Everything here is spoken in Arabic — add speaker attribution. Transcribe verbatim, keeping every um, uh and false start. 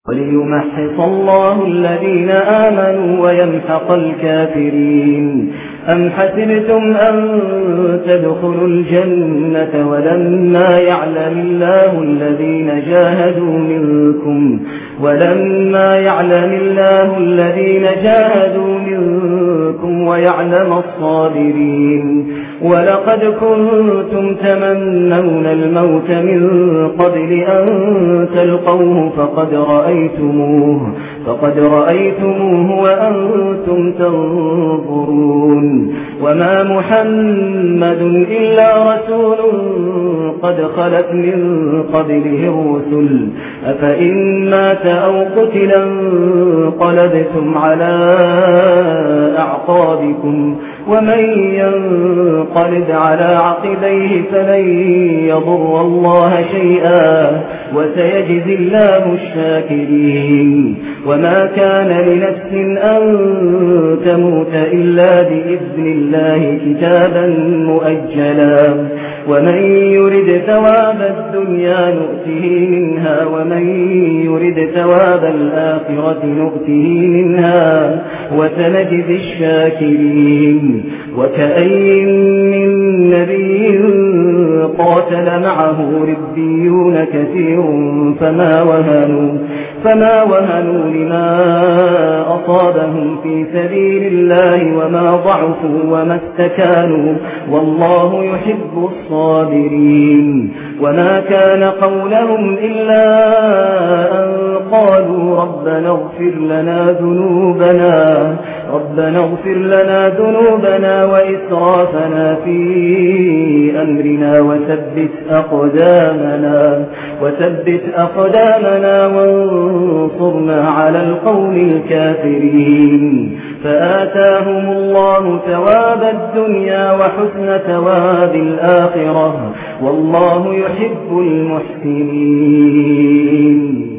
Speaker 1: وليمحص الله الذين آمنوا ويمحق الكافرين. أم حسبتم أن تدخلوا الجنة ولما يعلم الله الذين جاهدوا منكم ولما يعلم الله الذين جاهدوا منكم ويعلم الصابرين. ولقد كنتم تمنون الموت من قبل أن تلقوه فقد رأيتموه فقد رأيتموه وأنتم تنظرون. وما محمد إلا رسول قد خلت من قبله الرسل أفإن مات أو قتلا انقلبتم على أعقابكم ومن ينقلب على عقبيه فلن يضر الله شيئا وسيجزي الله الشاكرين. وما كان لنفس أن تموت إلا بإذن الله كتابا مؤجلا ومن يرد ثواب الدنيا نؤته منها ومن يرد ثواب الآخرة نؤته منها وسنجزي الشاكرين. وكأين من نبي قاتل معه ربيون كثير فما وهنوا فما وهنوا لما أصابهم في سبيل الله وما ضعفوا وما استكانوا والله يحب الصابرين. وما كان قولهم إلا أن قالوا ربنا اغفر لنا ذنوبنا ربنا اغفر لنا ذنوبنا وإسرافنا في أمرنا وثبت أقدامنا وثبت أقدامنا وانصرنا على القوم الكافرين. فآتاهم الله ثواب الدنيا وحسن ثواب الآخرة والله يحب المحسنين.